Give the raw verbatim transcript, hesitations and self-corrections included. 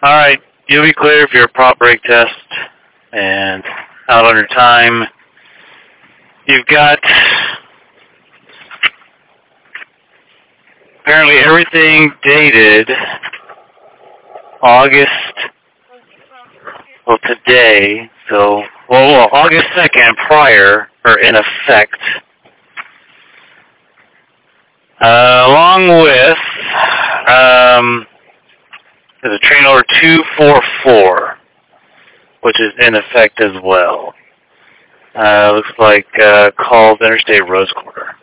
Alright, you'll be clear for your prop brake test and out on your time. You've got apparently everything dated August, well today, so, well, well August second prior are in effect. Uh, along with, um, there's a train order two four four, which is in effect as well. Uh, looks like, uh, called Interstate Rose Quarter.